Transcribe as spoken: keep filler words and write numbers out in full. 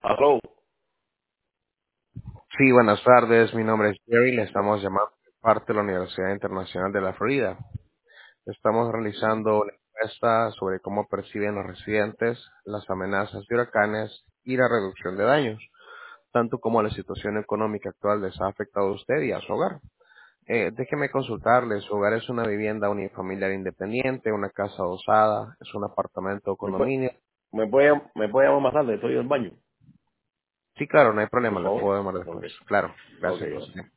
Aló. Sí, buenas tardes. Mi nombre es Jerry. Le estamos llamando de parte de la Universidad Internacional de la Florida. Estamos realizando una encuesta sobre cómo perciben los residentes las amenazas de huracanes y la reducción de daños, tanto como la situación económica actual les ha afectado a usted y a su hogar. Eh, déjeme consultarle. ¿Su hogar es una vivienda unifamiliar independiente, una casa adosada, es un apartamento o ¿Me puede, condominio? me puede, me puede llamar más tarde? Estoy en el baño, Sí, claro, no hay problema. por Le favor. puedo llamar Ok. después. Claro. Ok, Gracias, gracias. José.